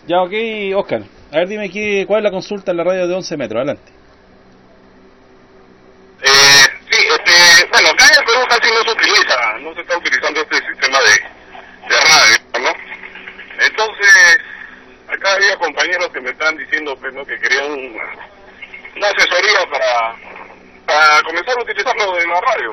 Ya, ok, Oscar. A ver, dime cuál es la consulta en la radio de 11 metros. Adelante. Sí, bueno, acá en el Perú casi no se utiliza, no se está utilizando este sistema de radio, ¿no? Entonces, acá había compañeros que me están diciendo pues, ¿no? que querían una asesoría para comenzar a utilizarlo en la radio.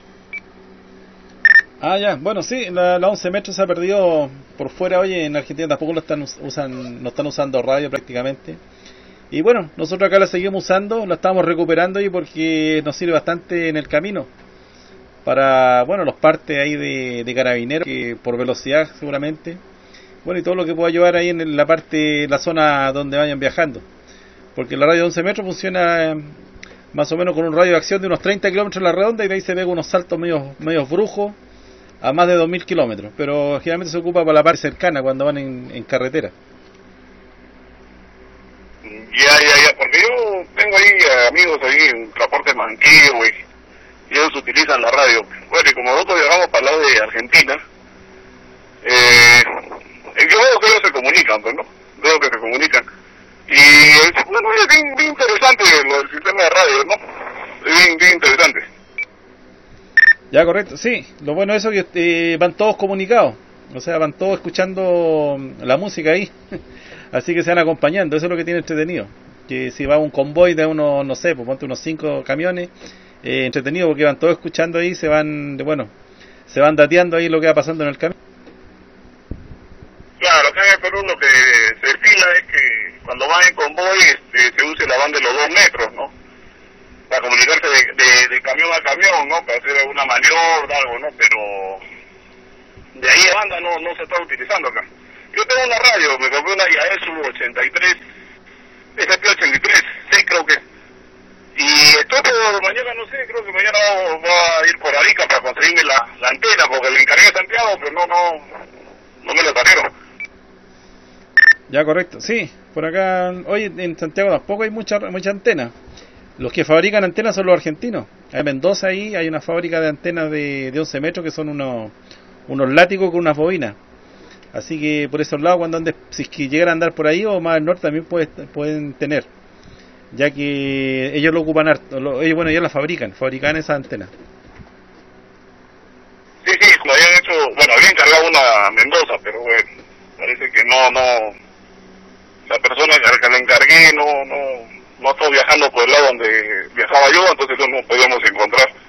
Ah, ya, bueno, sí, la 11 metros se ha perdido por fuera, oye, en Argentina tampoco no están usando radio prácticamente. Y bueno, nosotros acá la seguimos usando, la estamos recuperando y porque nos sirve bastante en el camino. Para, bueno, los partes ahí de carabineros, que por velocidad seguramente. Bueno, y todo lo que pueda ayudar ahí en la parte, la zona donde vayan viajando. Porque la radio de 11 metros funciona más o menos con un radio de acción de unos 30 kilómetros en la redonda y de ahí se ve unos saltos medios brujos a más de 2000 kilómetros, pero generalmente se ocupa para la parte cercana cuando van en carretera. Ya, porque yo tengo ahí amigos ahí en transporte Manquillo, güey, y ellos utilizan la radio. Bueno, y como nosotros viajamos para el lado de Argentina, yo veo que ellos se comunican, pues, ¿no? Veo que se comunican. Y bueno, es bien interesante el sistema de radio, ¿no? Es bien interesante. Ya, correcto, sí. Lo bueno de eso es que van todos comunicados. O sea, van todos escuchando la música ahí. Así que se van acompañando. Eso es lo que tiene entretenido. Que si va un convoy de unos, no sé, pues ponte unos 5 camiones, entretenido porque van todos escuchando ahí, se van dateando ahí lo que va pasando en el camino. Claro, acá en el Perú lo que se estila es que cuando van en convoy se use la banda de los 2 metros, ¿no? Para comunicarse de camión a camión, ¿no? Para hacer alguna maniobra, algo, ¿no? Pero de ahí de banda no se está utilizando acá. Yo tengo una radio, me compré una Yaesu 83, SP83, sí creo que. Y estoy por mañana, no sé, creo que mañana voy a ir por Arica para conseguirme la antena, porque le encargué a Santiago, pero no me lo trajeron. Ya, correcto, sí. Por acá, hoy en Santiago tampoco hay mucha antena. Los que fabrican antenas son los argentinos. En Mendoza ahí hay una fábrica de antenas de 11 metros que son unos látigos con unas bobinas. Así que por esos lados, si es que llegan a andar por ahí o más al norte también pueden tener. Ya que ellos lo ocupan harto. Ellos la fabrican esas antenas. Sí, lo habían hecho, bueno, habían encargado una a Mendoza, pero bueno, parece que la persona que le encargué no estoy viajando por el lado donde viajaba yo, entonces no nos podíamos encontrar.